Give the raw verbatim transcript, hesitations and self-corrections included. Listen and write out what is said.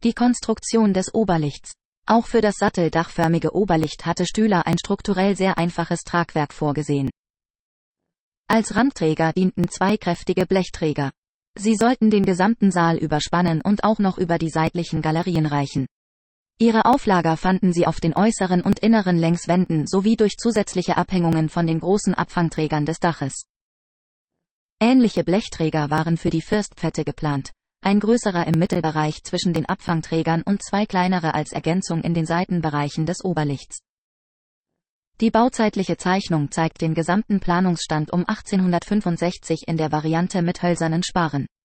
Die Konstruktion des Oberlichts. Auch für das satteldachförmige Oberlicht hatte Stüler ein strukturell sehr einfaches Tragwerk vorgesehen. Als Randträger dienten zwei kräftige Blechträger. Sie sollten den gesamten Saal überspannen und auch noch über die seitlichen Galerien reichen. Ihre Auflager fanden sie auf den äußeren und inneren Längswänden sowie durch zusätzliche Abhängungen von den großen Abfangträgern des Daches. Ähnliche Blechträger waren für die Firstpfette geplant, ein größerer im Mittelbereich zwischen den Abfangträgern und zwei kleinere als Ergänzung in den Seitenbereichen des Oberlichts. Die bauzeitliche Zeichnung zeigt den gesamten Planungsstand um achtzehnhundertfünfundsechzig in der Variante mit hölzernen Sparen.